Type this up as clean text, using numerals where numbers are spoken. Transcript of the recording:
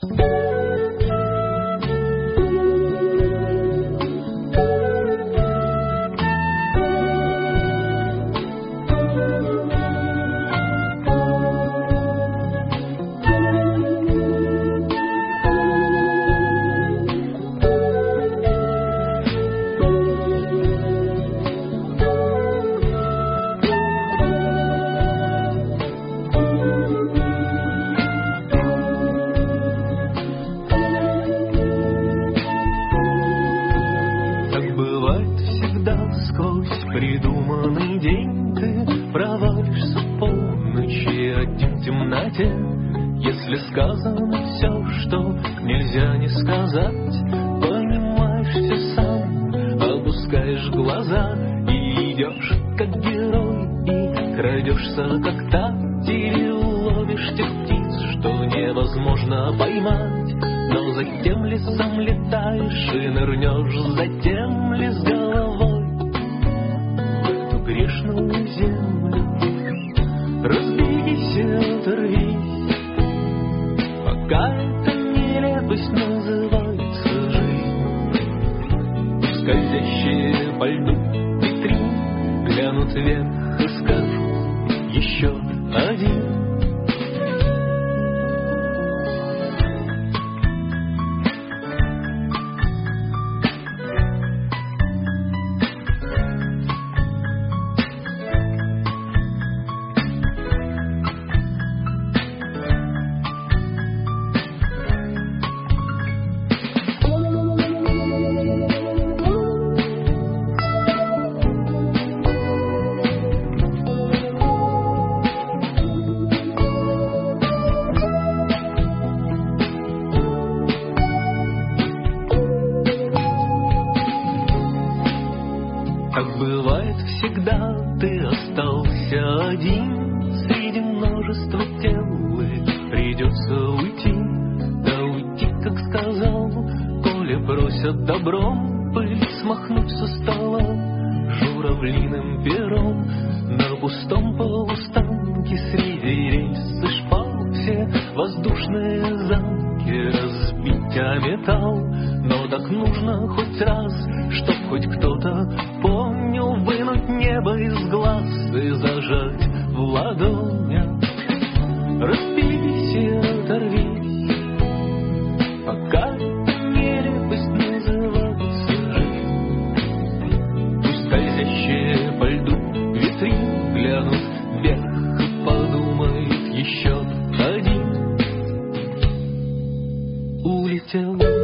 Придуманный день ты провалишься в полночи один в темноте. Если сказано все, что нельзя не сказать, понимаешь все сам, опускаешь глаза и идешь как герой, и крадешься как тать, или ловишь тех птиц, что невозможно поймать. Но за тем ли сам летаешь и нырнешь, за тем ли с головой грешную землю. Разбегись и оторвись, пока эта нелепость называется жизнь. Скользящие по льду витрины глянут вверх и скажут еще один. Как бывает всегда, ты остался один среди множества тел, и придется уйти, да уйти, как сказал Коля, просят добром пыль смахнуть со стола журавлиным пером. На пустом полустанке среди рельс и шпал все воздушные замки разбить о металл. Но так нужно хоть раз, чтоб хоть кто-то помнил вынуть небо из глаз и зажать в ладонях. Разберись и оторвись, пока нелепость называется жизнь. Пусть скользящие по льду витрин глянут вверх и подумает еще один. Улетел